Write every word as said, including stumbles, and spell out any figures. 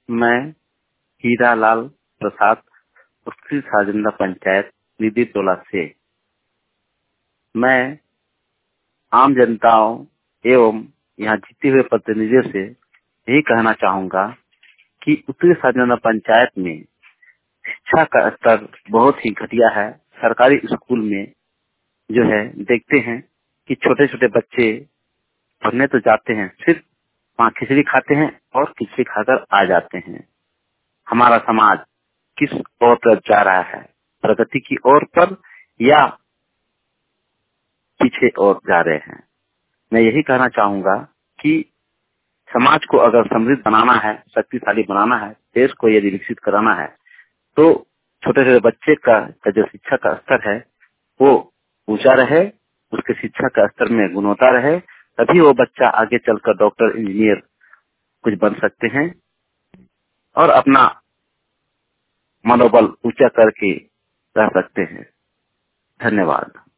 मैं हीरालाल प्रसाद, उत्तरी साजंदा पंचायत निधि टोला से मैं आम जनताओं एवं यहाँ जीते हुए प्रतिनिधियों से यही कहना चाहूंगा कि उत्तरी साजंदा पंचायत में शिक्षा का स्तर बहुत ही घटिया है। सरकारी स्कूल में जो है देखते हैं कि छोटे छोटे बच्चे पढ़ने तो जाते हैं, सिर्फ वहाँ खिचड़ी खाते हैं और खिचड़ी खाकर आ जाते हैं। हमारा समाज किस ओर तरफ जा रहा है, प्रगति की ओर पर या पीछे ओर जा रहे हैं। मैं यही कहना चाहूंगा कि समाज को अगर समृद्ध बनाना है, शक्तिशाली बनाना है, देश को यदि विकसित कराना है, तो छोटे छोटे बच्चे का जो शिक्षा का स्तर है वो ऊंचा रहे, उसके शिक्षा का स्तर में गुणवत्ता रहे, तभी वो बच्चा आगे चलकर डॉक्टर, इंजीनियर कुछ बन सकते हैं और अपना मनोबल ऊंचा करके रह सकते हैं। धन्यवाद।